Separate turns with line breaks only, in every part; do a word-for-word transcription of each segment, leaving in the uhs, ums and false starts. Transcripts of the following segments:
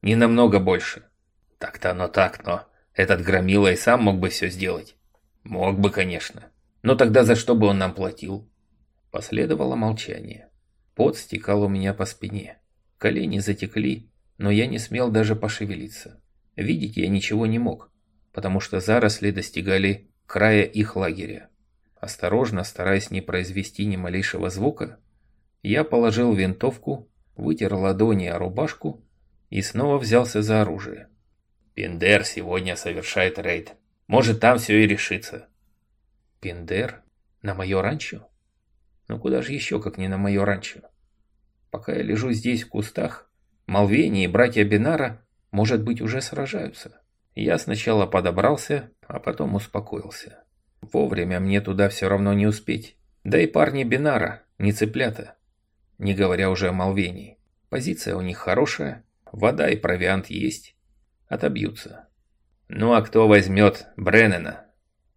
Не намного больше. Так-то оно так, но этот громила и сам мог бы все сделать. Мог бы, конечно. Но тогда за что бы он нам платил? Последовало молчание. Пот стекал у меня по спине. Колени затекли, но я не смел даже пошевелиться. Видеть я ничего не мог, потому что заросли достигали края их лагеря. Осторожно, стараясь не произвести ни малейшего звука, я положил винтовку, вытер ладони о рубашку и снова взялся за оружие. Пиндер сегодня совершает рейд. Может, там все и решится. Пиндер? На мое ранчо? Ну куда же еще, как не на мое ранчо? Пока я лежу здесь в кустах, Малвени и братья Бинара, может быть, уже сражаются. Я сначала подобрался, а потом успокоился. Вовремя мне туда все равно не успеть. Да и парни Бинара, не цыплята. Не говоря уже о Малвении. Позиция у них хорошая, вода и провиант есть. Отобьются. Ну а кто возьмет Бреннена?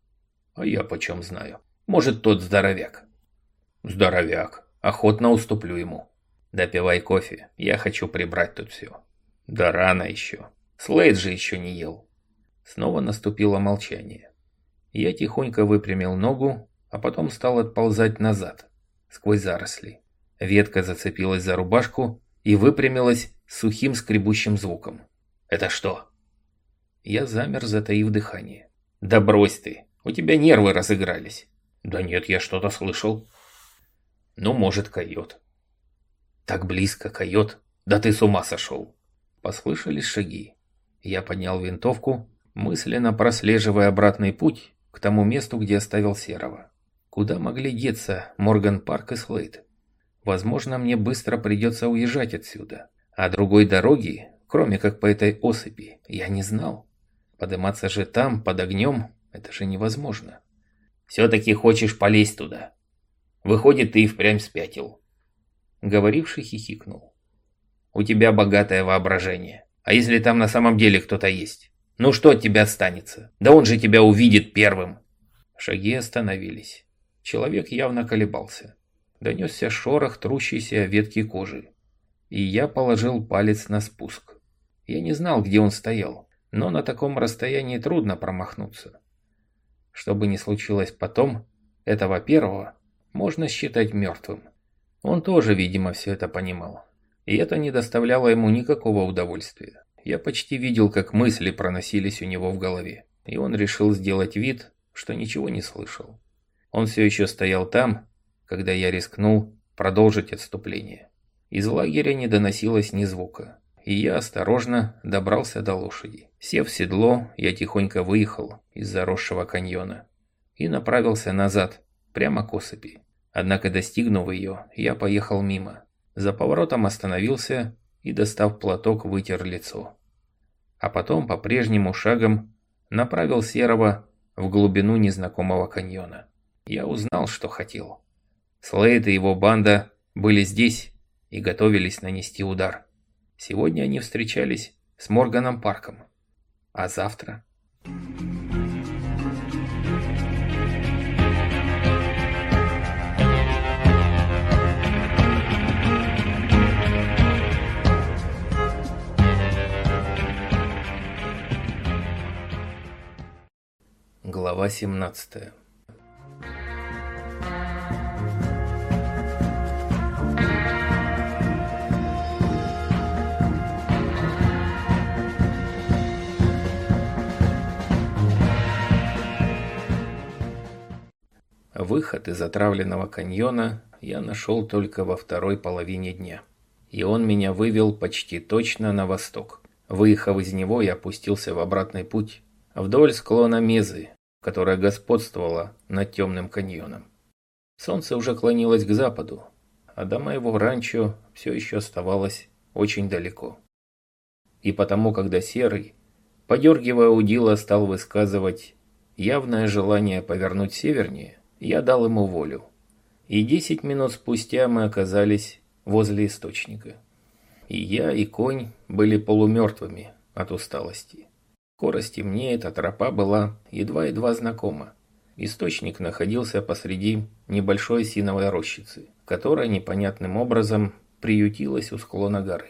А я почем знаю. Может, тот здоровяк. Здоровяк. Охотно уступлю ему. Допивай кофе. Я хочу прибрать тут все. Да рано еще. Слейд же еще не ел. Снова наступило молчание. Я тихонько выпрямил ногу, а потом стал отползать назад, сквозь заросли. Ветка зацепилась за рубашку и выпрямилась с сухим скребущим звуком. «Это что?» Я замер, затаив дыхание. «Да брось ты, у тебя нервы разыгрались». «Да нет, я что-то слышал». «Ну, может, койот». «Так близко, койот? Да ты с ума сошел». Послышались шаги. Я поднял винтовку, мысленно прослеживая обратный путь к тому месту, где оставил Серого. Куда могли деться Морган Парк и Слейд? Возможно, мне быстро придется уезжать отсюда. А другой дороги, кроме как по этой осыпи, я не знал. Подниматься же там, под огнем, это же невозможно. «Все-таки хочешь полезть туда? Выходит, ты и впрямь спятил». Говоривший хихикнул. «У тебя богатое воображение. А если там на самом деле кто-то есть? Ну что от тебя останется? Да он же тебя увидит первым». Шаги остановились. Человек явно колебался. Донесся шорох трущейся ветки кожи. И я положил палец на спуск. Я не знал, где он стоял, но на таком расстоянии трудно промахнуться. Что бы ни случилось потом, этого первого можно считать мертвым. Он тоже, видимо, все это понимал. И это не доставляло ему никакого удовольствия. Я почти видел, как мысли проносились у него в голове. И он решил сделать вид, что ничего не слышал. Он все еще стоял там, когда я рискнул продолжить отступление. Из лагеря не доносилось ни звука. И я осторожно добрался до лошади. Сев в седло, я тихонько выехал из заросшего каньона и направился назад, прямо к осыпи. Однако, достигнув ее, я поехал мимо. За поворотом остановился и, достав платок, вытер лицо. А потом, по-прежнему шагом, направил Серого в глубину незнакомого каньона. Я узнал, что хотел. Слейд и его банда были здесь и готовились нанести удар. Сегодня они встречались с Морганом Парком. А завтра... Глава семнадцатая. Выход из отравленного каньона я нашел только во второй половине дня. И он меня вывел почти точно на восток. Выехав из него, я опустился в обратный путь вдоль склона Мезы, которая господствовала над темным каньоном. Солнце уже клонилось к западу, а до моего ранчо все еще оставалось очень далеко. И потому, когда Серый, подергивая удила, стал высказывать явное желание повернуть севернее, я дал ему волю. И десять минут спустя мы оказались возле источника. И я, и конь были полумертвыми от усталости. Скоро стемнеет, а тропа была едва-едва знакома. Источник находился посреди небольшой осиновой рощицы, которая непонятным образом приютилась у склона горы.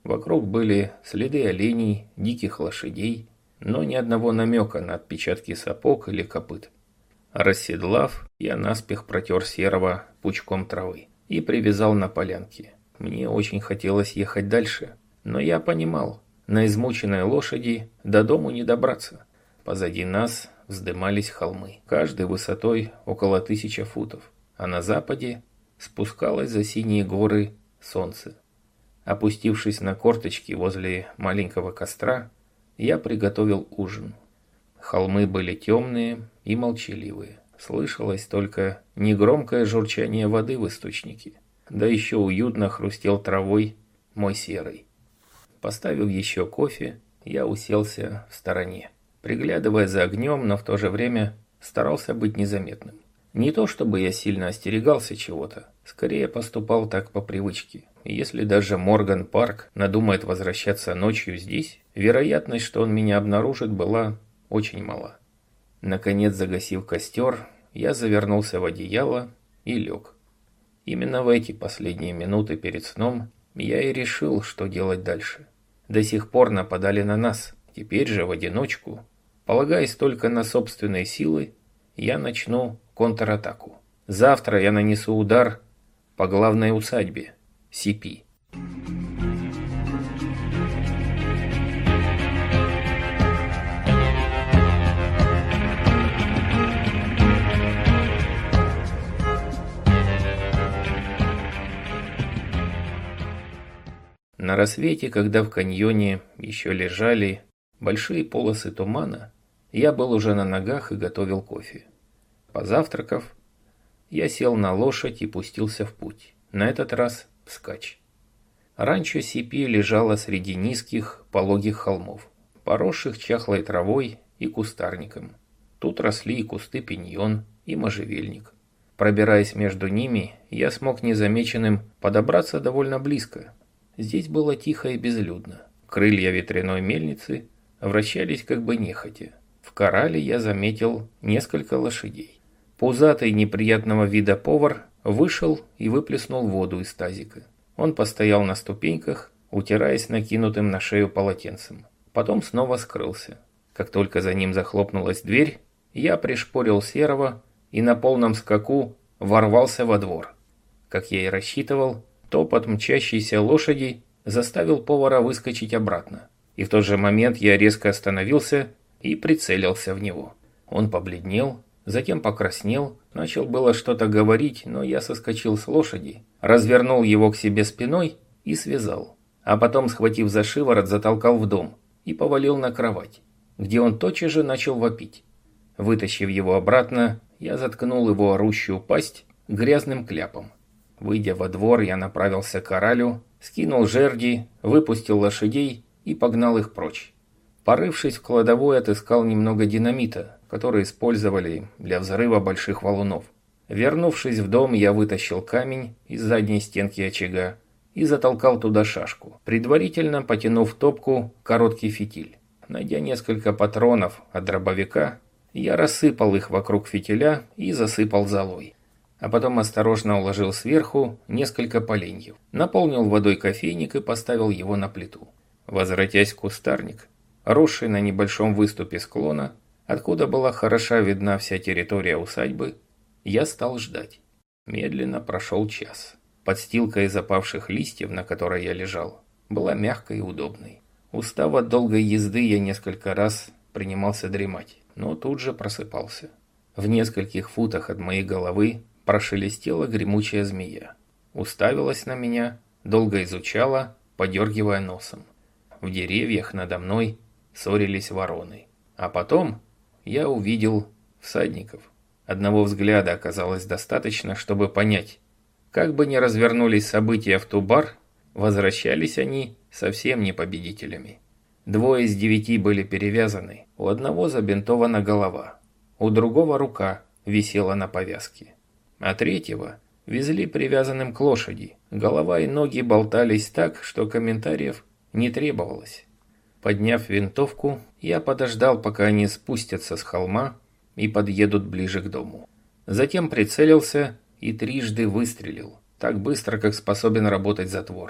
Вокруг были следы оленей, диких лошадей, но ни одного намека на отпечатки сапог или копыт. Расседлав, я наспех протер Серого пучком травы и привязал на полянке. Мне очень хотелось ехать дальше, но я понимал, на измученной лошади до дому не добраться. Позади нас вздымались холмы, каждый высотой около тысячи футов, а на западе спускалось за синие горы солнце. Опустившись на корточки возле маленького костра, я приготовил ужин. Холмы были темные и молчаливые. Слышалось только негромкое журчание воды в источнике, да еще уютно хрустел травой мой Серый. Поставив еще кофе, я уселся в стороне, приглядывая за огнем, но в то же время старался быть незаметным. Не то чтобы я сильно остерегался чего-то, скорее поступал так по привычке. Если даже Морган Парк надумает возвращаться ночью здесь, вероятность, что он меня обнаружит, была очень мала. Наконец, загасив костер, я завернулся в одеяло и лег. Именно в эти последние минуты перед сном я и решил, что делать дальше. До сих пор нападали на нас, теперь же в одиночку, полагаясь только на собственные силы, я начну контратаку. Завтра я нанесу удар по главной усадьбе Сипи. На рассвете, когда в каньоне еще лежали большие полосы тумана, я был уже на ногах и готовил кофе. Позавтракав, я сел на лошадь и пустился в путь, на этот раз вскачь. Ранчо Сипи лежало среди низких, пологих холмов, поросших чахлой травой и кустарником. Тут росли и кусты пиньон, и можжевельник. Пробираясь между ними, я смог незамеченным подобраться довольно близко. Здесь было тихо и безлюдно. Крылья ветряной мельницы вращались как бы нехотя. В корале я заметил несколько лошадей. Пузатый неприятного вида повар вышел и выплеснул воду из тазика. Он постоял на ступеньках, утираясь накинутым на шею полотенцем. Потом снова скрылся. Как только за ним захлопнулась дверь, я пришпорил Серого и на полном скаку ворвался во двор. Как я и рассчитывал, топот мчащейся лошади заставил повара выскочить обратно. И в тот же момент я резко остановился и прицелился в него. Он побледнел, затем покраснел, начал было что-то говорить, но я соскочил с лошади, развернул его к себе спиной и связал. А потом, схватив за шиворот, затолкал в дом и повалил на кровать, где он тотчас же начал вопить. Вытащив его обратно, я заткнул его орущую пасть грязным кляпом. Выйдя во двор, я направился к коралю, скинул жерди, выпустил лошадей и погнал их прочь. Порывшись в кладовой, отыскал немного динамита, который использовали для взрыва больших валунов. Вернувшись в дом, я вытащил камень из задней стенки очага и затолкал туда шашку, предварительно потянув топку короткий фитиль. Найдя несколько патронов от дробовика, я рассыпал их вокруг фитиля и засыпал золой. А потом осторожно уложил сверху несколько поленьев, наполнил водой кофейник и поставил его на плиту. Возвратясь в кустарник, росший на небольшом выступе склона, откуда была хороша видна вся территория усадьбы, я стал ждать. Медленно прошел час. Подстилка из опавших листьев, на которой я лежал, была мягкой и удобной. Устав от долгой езды, я несколько раз принимался дремать, но тут же просыпался. В нескольких футах от моей головы прошелестела гремучая змея. Уставилась на меня, долго изучала, подергивая носом. В деревьях надо мной ссорились вороны. А потом я увидел всадников. Одного взгляда оказалось достаточно, чтобы понять, как бы ни развернулись события в Тубар, возвращались они совсем не победителями. Двое из девяти были перевязаны, у одного забинтована голова, у другого рука висела на повязке. А третьего везли привязанным к лошади. Голова и ноги болтались так, что комментариев не требовалось. Подняв винтовку, я подождал, пока они спустятся с холма и подъедут ближе к дому. Затем прицелился и трижды выстрелил, так быстро, как способен работать затвор.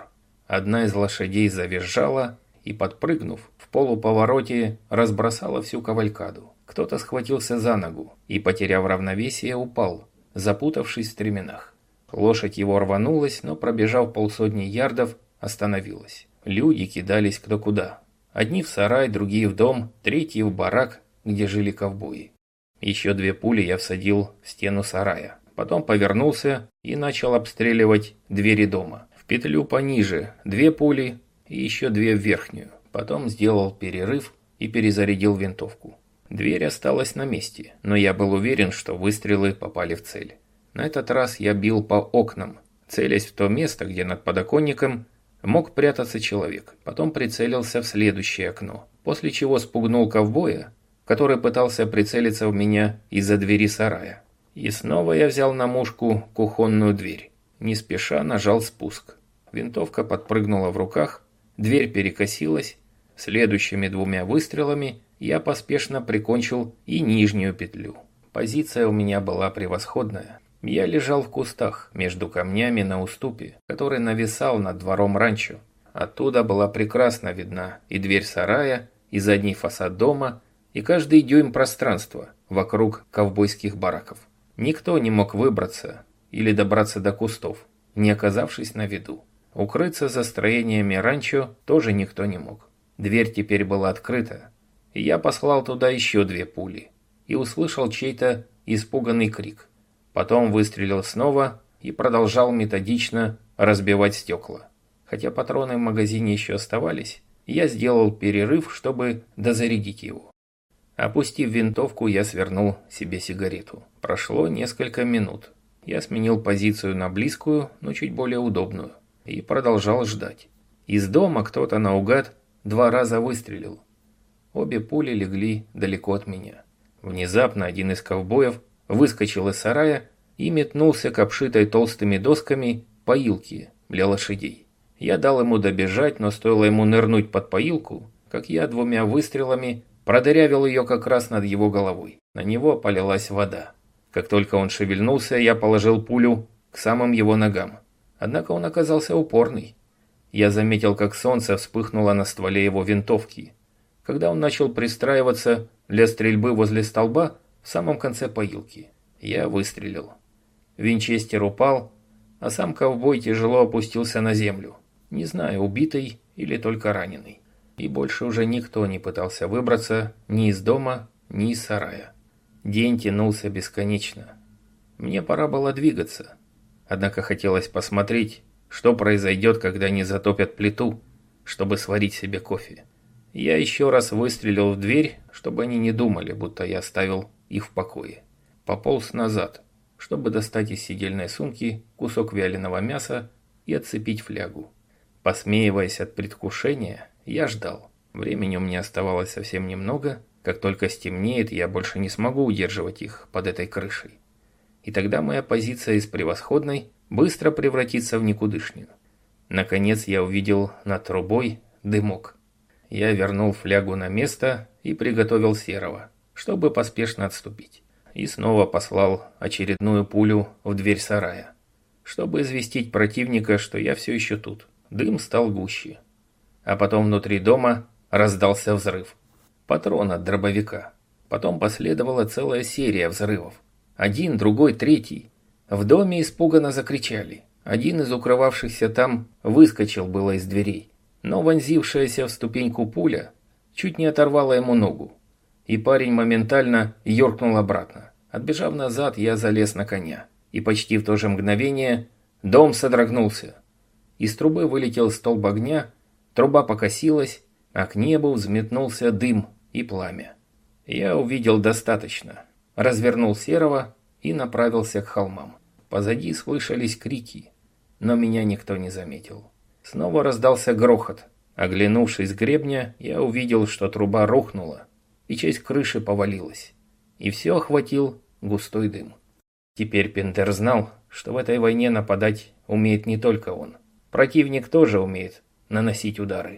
Одна из лошадей завизжала и, подпрыгнув, в полуповороте разбросала всю кавалькаду. Кто-то схватился за ногу и, потеряв равновесие, упал, запутавшись в стременах. Лошадь его рванулась, но, пробежав полсотни ярдов, остановилась. Люди кидались кто куда. Одни в сарай, другие в дом, третьи в барак, где жили ковбои. Еще две пули я всадил в стену сарая. Потом повернулся и начал обстреливать двери дома. В петлю пониже две пули и еще две в верхнюю. Потом сделал перерыв и перезарядил винтовку. Дверь осталась на месте, но я был уверен, что выстрелы попали в цель. На этот раз я бил по окнам, целясь в то место, где над подоконником мог прятаться человек. Потом прицелился в следующее окно, после чего спугнул ковбоя, который пытался прицелиться в меня из-за двери сарая. И снова я взял на мушку кухонную дверь. Не спеша нажал спуск. Винтовка подпрыгнула в руках, дверь перекосилась. Следующими двумя выстрелами я поспешно прикончил и нижнюю петлю. Позиция у меня была превосходная. Я лежал в кустах между камнями на уступе, который нависал над двором ранчо. Оттуда была прекрасно видна и дверь сарая, и задний фасад дома, и каждый дюйм пространства вокруг ковбойских бараков. Никто не мог выбраться или добраться до кустов, не оказавшись на виду. Укрыться за строениями ранчо тоже никто не мог. Дверь теперь была открыта, и я послал туда еще две пули и услышал чей-то испуганный крик. Потом выстрелил снова и продолжал методично разбивать стекла. Хотя патроны в магазине еще оставались, я сделал перерыв, чтобы дозарядить его. Опустив винтовку, я свернул себе сигарету. Прошло несколько минут. Я сменил позицию на близкую, но чуть более удобную, и продолжал ждать. Из дома кто-то наугад два раза выстрелил. Обе пули легли далеко от меня. Внезапно один из ковбоев выскочил из сарая и метнулся к обшитой толстыми досками поилке для лошадей. Я дал ему добежать, но стоило ему нырнуть под поилку, как я двумя выстрелами продырявил ее как раз над его головой. На него полилась вода. Как только он шевельнулся, я положил пулю к самым его ногам. Однако он оказался упорный. Я заметил, как солнце вспыхнуло на стволе его винтовки, когда он начал пристраиваться для стрельбы возле столба в самом конце поилки. Я выстрелил. Винчестер упал, а сам ковбой тяжело опустился на землю, не знаю, убитый или только раненый. И больше уже никто не пытался выбраться ни из дома, ни из сарая. День тянулся бесконечно. Мне пора было двигаться. Однако хотелось посмотреть, что произойдет, когда они затопят плиту, чтобы сварить себе кофе. Я еще раз выстрелил в дверь, чтобы они не думали, будто я оставил их в покое. Пополз назад, чтобы достать из сидельной сумки кусок вяленого мяса и отцепить флягу. Посмеиваясь от предвкушения, я ждал. Времени у меня оставалось совсем немного. Как только стемнеет, я больше не смогу удерживать их под этой крышей. И тогда моя позиция из превосходной быстро превратится в никудышнюю. Наконец я увидел над трубой дымок. Я вернул флягу на место и приготовил серого, чтобы поспешно отступить. И снова послал очередную пулю в дверь сарая, чтобы известить противника, что я все еще тут. Дым стал гуще. А потом внутри дома раздался взрыв. Патрон от дробовика. Потом последовала целая серия взрывов. Один, другой, третий. В доме испуганно закричали. Один из укрывавшихся там выскочил было из дверей, но вонзившаяся в ступеньку пуля чуть не оторвала ему ногу, и парень моментально юркнул обратно. Отбежав назад, я залез на коня, и почти в то же мгновение дом содрогнулся. Из трубы вылетел столб огня, труба покосилась, а к небу взметнулся дым и пламя. Я увидел достаточно, развернул серого и направился к холмам. Позади слышались крики, но меня никто не заметил. Снова раздался грохот. Оглянувшись с гребня, я увидел, что труба рухнула, и часть крыши повалилась, и все охватил густой дым. Теперь Пинтер знал, что в этой войне нападать умеет не только он. Противник тоже умеет наносить удары.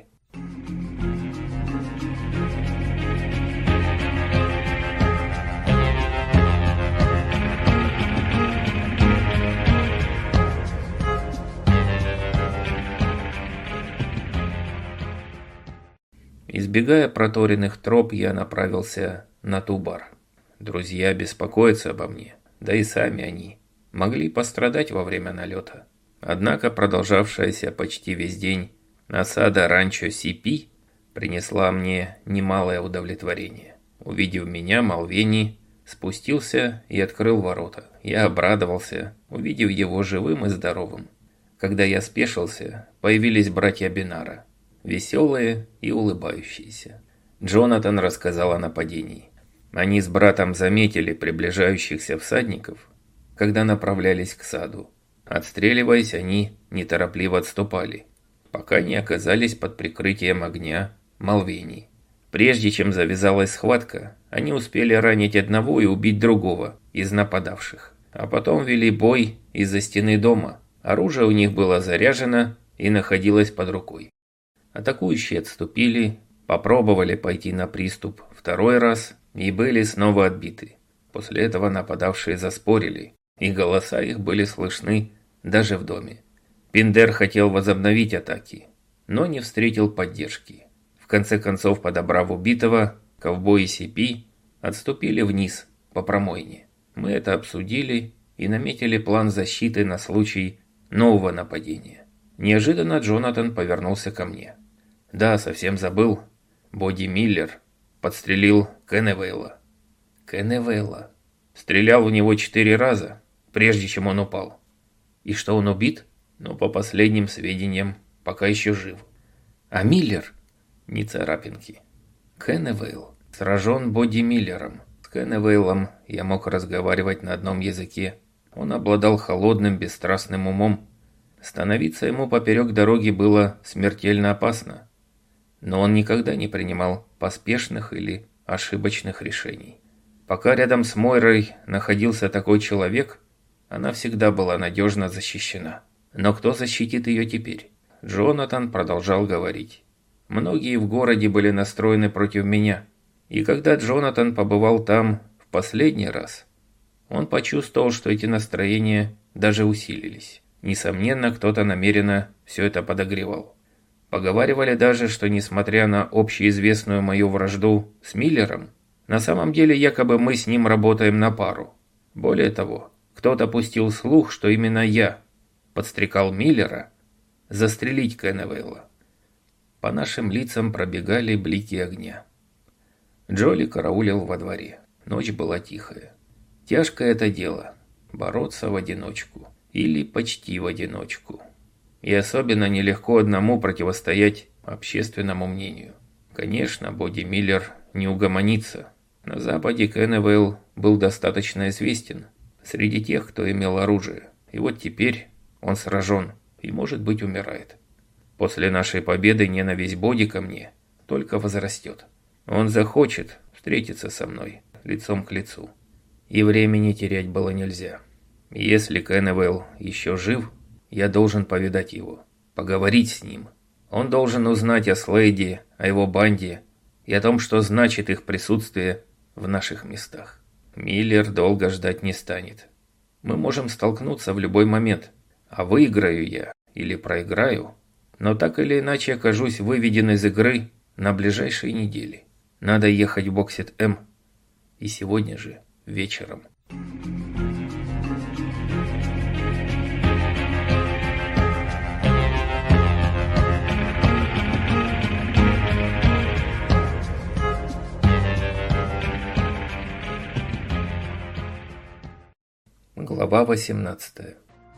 Избегая проторенных троп, я направился на Тубар. Друзья беспокоятся обо мне, да и сами они могли пострадать во время налета. Однако продолжавшаяся почти весь день осада ранчо Сипи принесла мне немалое удовлетворение. Увидев меня, Малвени спустился и открыл ворота. Я обрадовался, увидев его живым и здоровым. Когда я спешился, появились братья Бинара, веселые и улыбающиеся. Джонатан рассказал о нападении. Они с братом заметили приближающихся всадников, когда направлялись к саду. Отстреливаясь, они неторопливо отступали, пока не оказались под прикрытием огня Малвени. Прежде чем завязалась схватка, они успели ранить одного и убить другого из нападавших, а потом вели бой из-за стены дома. Оружие у них было заряжено и находилось под рукой. Атакующие отступили, попробовали пойти на приступ второй раз и были снова отбиты. После этого нападавшие заспорили, и голоса их были слышны даже в доме. Пиндер хотел возобновить атаки, но не встретил поддержки. В конце концов, подобрав убитого, ковбои Сипи отступили вниз по промойне. Мы это обсудили и наметили план защиты на случай нового нападения. Неожиданно Джонатан повернулся ко мне. «Да, совсем забыл. Боди Миллер подстрелил Кенневейла». «Кенневейла?» «Стрелял в него четыре раза, прежде чем он упал». «И что, он убит?» «Ну, по последним сведениям, пока еще жив». «А Миллер?» «Ни царапинки». «Кенневейл сражен Боди Миллером». С Кенневейлом я мог разговаривать на одном языке. Он обладал холодным, бесстрастным умом. Становиться ему поперек дороги было смертельно опасно. Но он никогда не принимал поспешных или ошибочных решений. Пока рядом с Мойрой находился такой человек, она всегда была надежно защищена. Но кто защитит ее теперь? Джонатан продолжал говорить. Многие в городе были настроены против меня. И когда Джонатан побывал там в последний раз, он почувствовал, что эти настроения даже усилились. Несомненно, кто-то намеренно все это подогревал. Поговаривали даже, что несмотря на общеизвестную мою вражду с Миллером, на самом деле якобы мы с ним работаем на пару. Более того, кто-то пустил слух, что именно я подстрекал Миллера застрелить Кенневейла. По нашим лицам пробегали блики огня. Джоли караулил во дворе. Ночь была тихая. Тяжкое это дело – бороться в одиночку. Или почти в одиночку. И особенно нелегко одному противостоять общественному мнению. Конечно, Боди Миллер не угомонится. На Западе Кенневейл был достаточно известен среди тех, кто имел оружие. И вот теперь он сражен и, может быть, умирает. После нашей победы ненависть Боди ко мне только возрастет. Он захочет встретиться со мной лицом к лицу. И времени терять было нельзя. Если Кенневейл еще жив, я должен повидать его, поговорить с ним. Он должен узнать о Слейде, о его банде и о том, что значит их присутствие в наших местах. Миллер долго ждать не станет. Мы можем столкнуться в любой момент, а выиграю я или проиграю, но так или иначе окажусь выведен из игры на ближайшие недели. Надо ехать в Боксит-М, и сегодня же вечером. Глава восемнадцатая.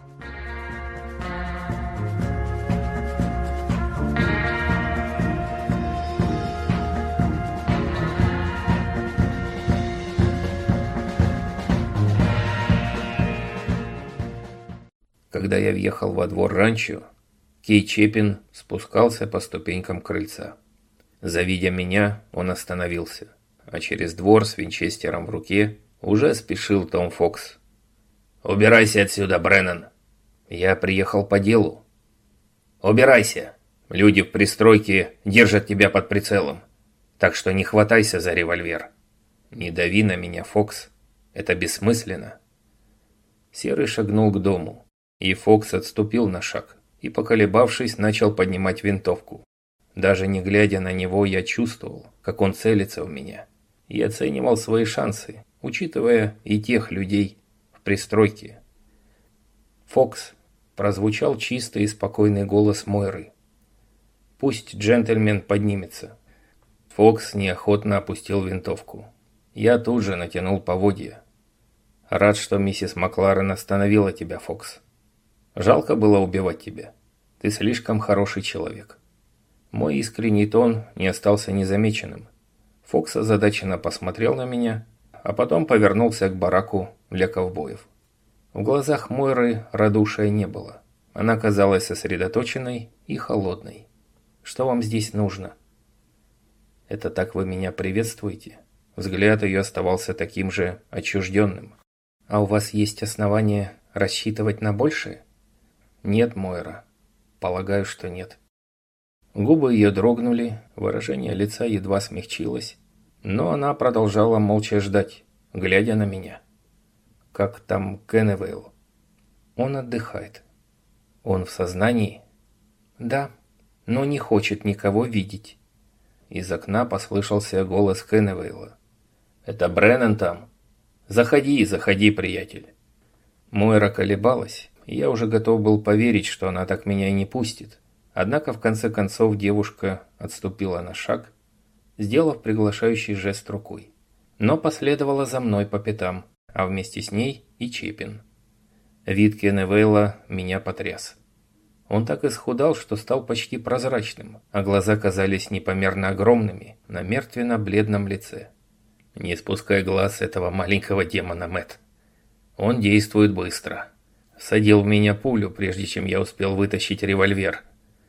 Когда я въехал во двор ранчо, Кей Чепин спускался по ступенькам крыльца. Завидя меня, он остановился, а через двор с винчестером в руке уже спешил Том Фокс. «Убирайся отсюда, Бреннан!» «Я приехал по делу». «Убирайся! Люди в пристройке держат тебя под прицелом, так что не хватайся за револьвер». «Не дави на меня, Фокс, это бессмысленно». Серый шагнул к дому, и Фокс отступил на шаг и, поколебавшись, начал поднимать винтовку. Даже не глядя на него, я чувствовал, как он целится в меня, и оценивал свои шансы, учитывая и тех людей в пристройке. «Фокс», – прозвучал чистый и спокойный голос Мойры. «Пусть джентльмен поднимется». Фокс неохотно опустил винтовку. Я тут же натянул поводья. «Рад, что миссис Макларен остановила тебя, Фокс. Жалко было убивать тебя. Ты слишком хороший человек». Мой искренний тон не остался незамеченным. Фокс озадаченно посмотрел на меня, а потом повернулся к бараку для ковбоев. В глазах Мойры радушия не было. Она казалась сосредоточенной и холодной. «Что вам здесь нужно?» «Это так вы меня приветствуете?» Взгляд ее оставался таким же отчужденным. «А у вас есть основания рассчитывать на большее?» «Нет, Мойра. Полагаю, что нет». Губы ее дрогнули, выражение лица едва смягчилось, но она продолжала молча ждать, глядя на меня. «Как там Кенневейл?» «Он отдыхает». «Он в сознании?» «Да, но не хочет никого видеть». Из окна послышался голос Кенневейла. «Это Бреннан там? Заходи, заходи, приятель». Мойра колебалась, и я уже готов был поверить, что она так меня и не пустит. Однако в конце концов девушка отступила на шаг, сделав приглашающий жест рукой. Но последовала за мной по пятам, а вместе с ней и Чепин. Вид Кенневейла меня потряс. Он так исхудал, что стал почти прозрачным, а глаза казались непомерно огромными на мертвенно-бледном лице. «Не спускай глаз с этого маленького демона, Мэтт. Он действует быстро. Всадил в меня пулю, прежде чем я успел вытащить револьвер.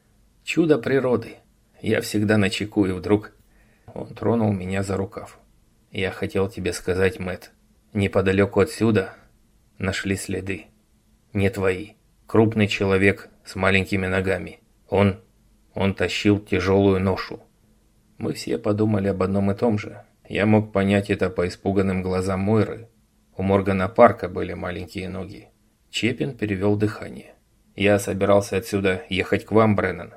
Чудо природы. Я всегда начеку, и вдруг...» Он тронул меня за рукав. «Я хотел тебе сказать, Мэтт, неподалеку отсюда нашли следы. Не твои. Крупный человек с маленькими ногами. Он... он тащил тяжелую ношу». Мы все подумали об одном и том же. Я мог понять это по испуганным глазам Мойры. У Моргана Парка были маленькие ноги. Чепин перевел дыхание. «Я собирался отсюда ехать к вам, Бреннан.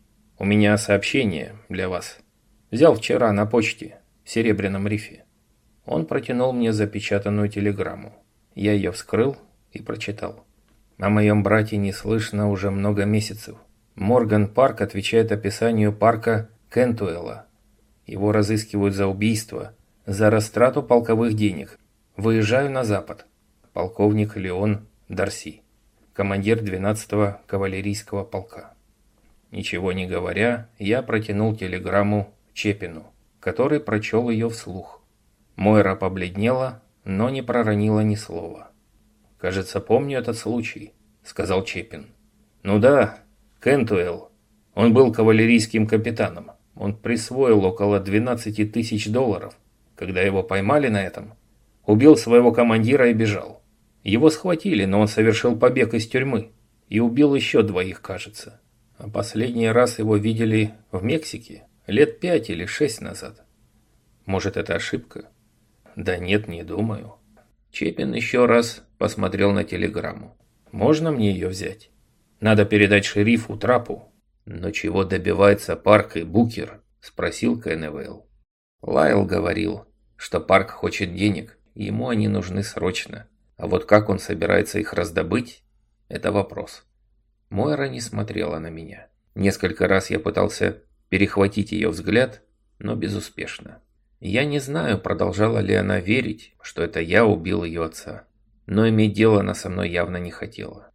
У меня сообщение для вас. Взял вчера на почте, в Серебряном рифе». Он протянул мне запечатанную телеграмму. Я ее вскрыл и прочитал. «О моем брате не слышно уже много месяцев. Морган Парк отвечает описанию парка Кентуэлла. Его разыскивают за убийство, за растрату полковых денег. Выезжаю на запад. Полковник Леон Дарси, командир двенадцатого кавалерийского полка». Ничего не говоря, я протянул телеграмму Чепину, который прочел ее вслух. Мойра побледнела, но не проронила ни слова. «Кажется, помню этот случай», — сказал Чепин. «Ну да, Кентуэлл. Он был кавалерийским капитаном. Он присвоил около двенадцати тысяч долларов. Когда его поймали на этом, убил своего командира и бежал. Его схватили, но он совершил побег из тюрьмы и убил еще двоих, кажется. А последний раз его видели в Мексике лет пять или шесть назад. Может, это ошибка?» «Да нет, не думаю». Чепин еще раз посмотрел на телеграмму. «Можно мне ее взять? Надо передать шерифу Трапу». «Но чего добивается Парк и Букер?» – спросил Кенневейл. Лайл говорил, что Парк хочет денег, и ему они нужны срочно. А вот как он собирается их раздобыть – это вопрос. Мойра не смотрела на меня. Несколько раз я пытался перехватить ее взгляд, но безуспешно. Я не знаю, продолжала ли она верить, что это я убил ее отца, но иметь дело она со мной явно не хотела.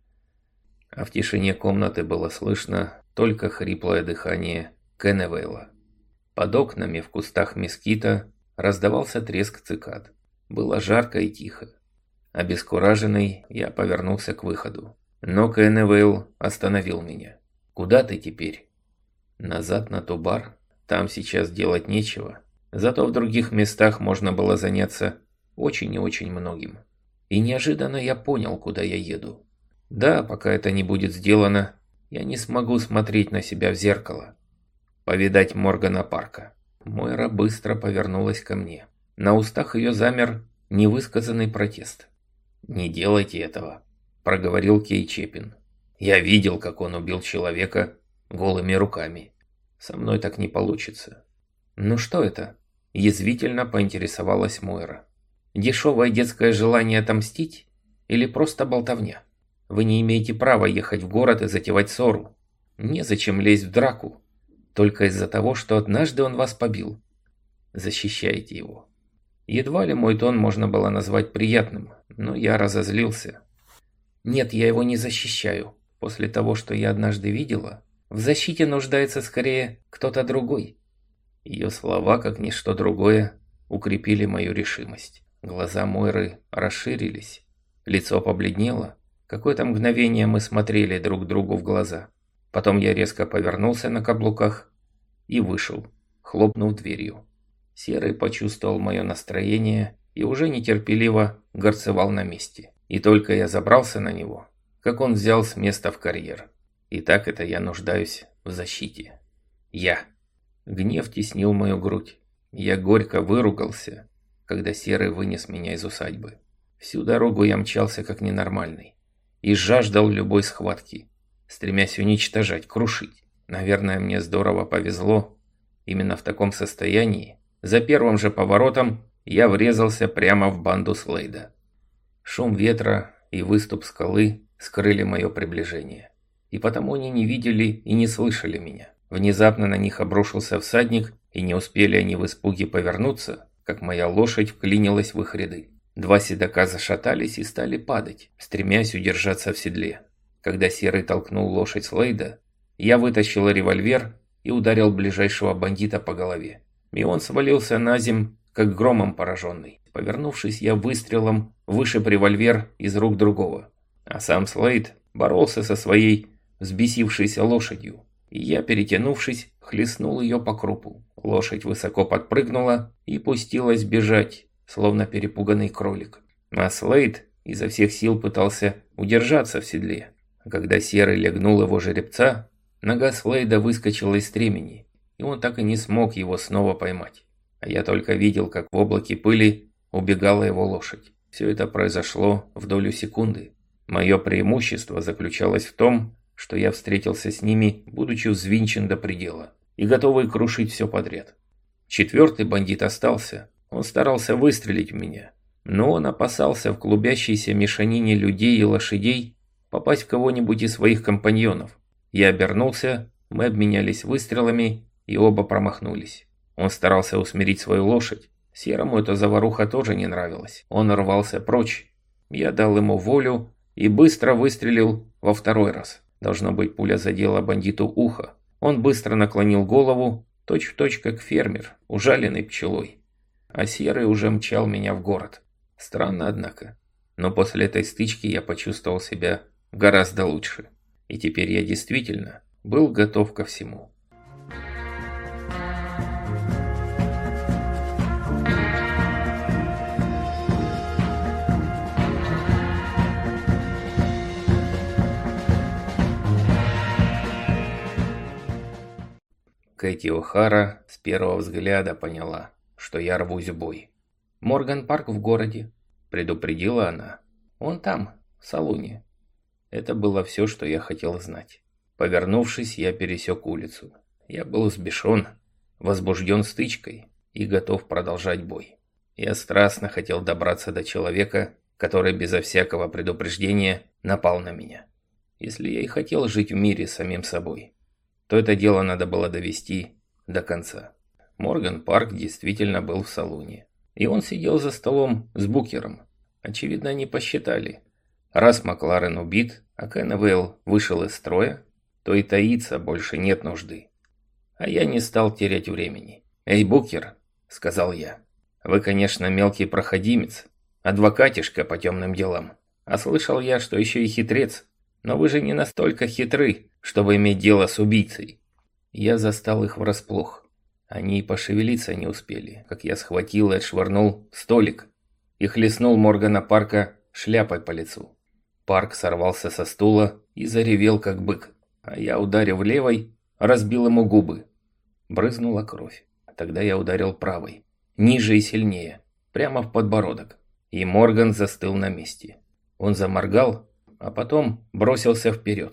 А в тишине комнаты было слышно только хриплое дыхание Кенневейла. Под окнами в кустах мескита раздавался треск цикад. Было жарко и тихо. Обескураженный, я повернулся к выходу. Но Кенневейл остановил меня. «Куда ты теперь?» «Назад на Тубар. Там сейчас делать нечего. Зато в других местах можно было заняться очень и очень многим. И неожиданно я понял, куда я еду. Да, пока это не будет сделано, я не смогу смотреть на себя в зеркало. Повидать Моргана Парка». Мойра быстро повернулась ко мне. На устах ее замер невысказанный протест. «Не делайте этого», – проговорил Кей Чепин. «Я видел, как он убил человека голыми руками. Со мной так не получится. Ну что это? Язвительно поинтересовалась Мойра. Дешевое детское желание отомстить? Или просто болтовня? Вы не имеете права ехать в город и затевать ссору. Незачем лезть в драку. Только из-за того, что однажды он вас побил. Защищайте его. Едва ли мой тон можно было назвать приятным, но я разозлился. Нет, я его не защищаю. После того, что я однажды видела, в защите нуждается скорее кто-то другой. Ее слова, как ничто другое, укрепили мою решимость. Глаза Мойры расширились, лицо побледнело. Какое-то мгновение мы смотрели друг другу в глаза. Потом я резко повернулся на каблуках и вышел, хлопнув дверью. Серый почувствовал мое настроение и уже нетерпеливо горцевал на месте. И только я забрался на него, как он взял с места в карьер. И так это я нуждаюсь в защите. Я. Гнев теснил мою грудь. Я горько выругался, когда Серый вынес меня из усадьбы. Всю дорогу я мчался как ненормальный и жаждал любой схватки, стремясь уничтожать, крушить. Наверное, мне здорово повезло. Именно в таком состоянии, за первым же поворотом, я врезался прямо в банду Слейда. Шум ветра и выступ скалы скрыли мое приближение. И потому они не видели и не слышали меня. Внезапно на них обрушился всадник, и не успели они в испуге повернуться, как моя лошадь вклинилась в их ряды. Два седока зашатались и стали падать, стремясь удержаться в седле. Когда Серый толкнул лошадь Слейда, я вытащил револьвер и ударил ближайшего бандита по голове. И он свалился на земь, как громом пораженный. Повернувшись, я выстрелом вышиб револьвер из рук другого. А сам Слейд боролся со своей взбесившейся лошадью. И я, перетянувшись, хлестнул ее по крупу. Лошадь высоко подпрыгнула и пустилась бежать, словно перепуганный кролик. А Слейд изо всех сил пытался удержаться в седле. А когда Серый легнул его жеребца, нога Слейда выскочила из стремени, и он так и не смог его снова поймать. А я только видел, как в облаке пыли убегала его лошадь. Все это произошло в долю секунды. Мое преимущество заключалось в том, что я встретился с ними, будучи взвинчен до предела, и готовый крушить все подряд. Четвертый бандит остался. Он старался выстрелить в меня, но он опасался в клубящейся мешанине людей и лошадей попасть в кого-нибудь из своих компаньонов. Я обернулся, мы обменялись выстрелами и оба промахнулись. Он старался усмирить свою лошадь. Серому эта заваруха тоже не нравилась. Он рвался прочь. Я дал ему волю и быстро выстрелил во второй раз. Должно быть, пуля задела бандиту ухо. Он быстро наклонил голову, точь-в-точь как фермер, ужаленный пчелой. А Серый уже мчал меня в город. Странно, однако. Но после этой стычки я почувствовал себя гораздо лучше. И теперь я действительно был готов ко всему. Кэти О'Хара с первого взгляда поняла, что я рвусь в бой. «Морган Парк в городе», — предупредила она. «Он там, в салоне». Это было все, что я хотел знать. Повернувшись, я пересек улицу. Я был взбешен, возбужден стычкой и готов продолжать бой. Я страстно хотел добраться до человека, который безо всякого предупреждения напал на меня. Если я и хотел жить в мире с самим собой, то это дело надо было довести до конца. Морган Парк действительно был в салоне. И он сидел за столом с Букером. Очевидно, они посчитали. Раз Макларен убит, а Кенневейл вышел из строя, то и таиться больше нет нужды. А я не стал терять времени. «Эй, Букер», — сказал я, — «вы, конечно, мелкий проходимец, адвокатишка по темным делам. А слышал я, что еще и хитрец. Но вы же не настолько хитры, чтобы иметь дело с убийцей». Я застал их врасплох. Они и пошевелиться не успели, как я схватил и отшвырнул столик и хлестнул Моргана Парка шляпой по лицу. Парк сорвался со стула и заревел, как бык, а я, ударив левой, разбил ему губы. Брызнула кровь. Тогда я ударил правой, ниже и сильнее, прямо в подбородок, и Морган застыл на месте. Он заморгал, а потом бросился вперед.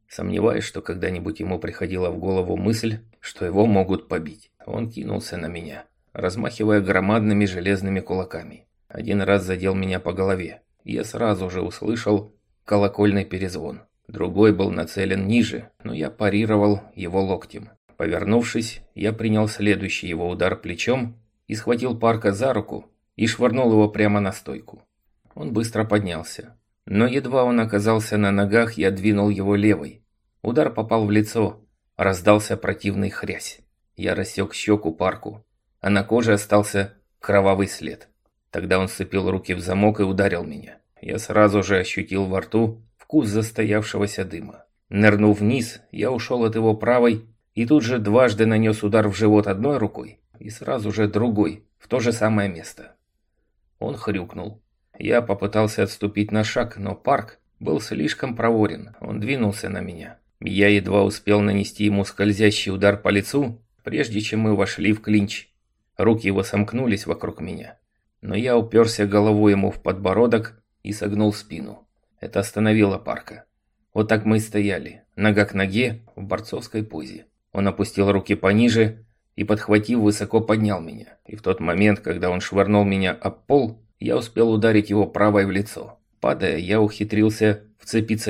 Сомневаюсь, что когда-нибудь ему приходила в голову мысль, что его могут побить. Он кинулся на меня, размахивая громадными железными кулаками. Один раз задел меня по голове, и я сразу же услышал колокольный перезвон. Другой был нацелен ниже, но я парировал его локтем. Повернувшись, я принял следующий его удар плечом и схватил Парка за руку и швырнул его прямо на стойку. Он быстро поднялся. Но едва он оказался на ногах, я двинул его левой. Удар попал в лицо, раздался противный хрясь. Я рассек щеку Парку, а на коже остался кровавый след. Тогда он сцепил руки в замок и ударил меня. Я сразу же ощутил во рту вкус застоявшегося дыма. Нырнув вниз, я ушел от его правой и тут же дважды нанес удар в живот одной рукой и сразу же другой, в то же самое место. Он хрюкнул. Я попытался отступить на шаг, но Парк был слишком проворен. Он двинулся на меня. Я едва успел нанести ему скользящий удар по лицу, прежде чем мы вошли в клинч. Руки его сомкнулись вокруг меня. Но я уперся головой ему в подбородок и согнул спину. Это остановило Парка. Вот так мы и стояли, нога к ноге, в борцовской позе. Он опустил руки пониже и, подхватив, высоко поднял меня. И в тот момент, когда он швырнул меня об пол, я успел ударить его правой в лицо. Падая, я ухитрился вцепиться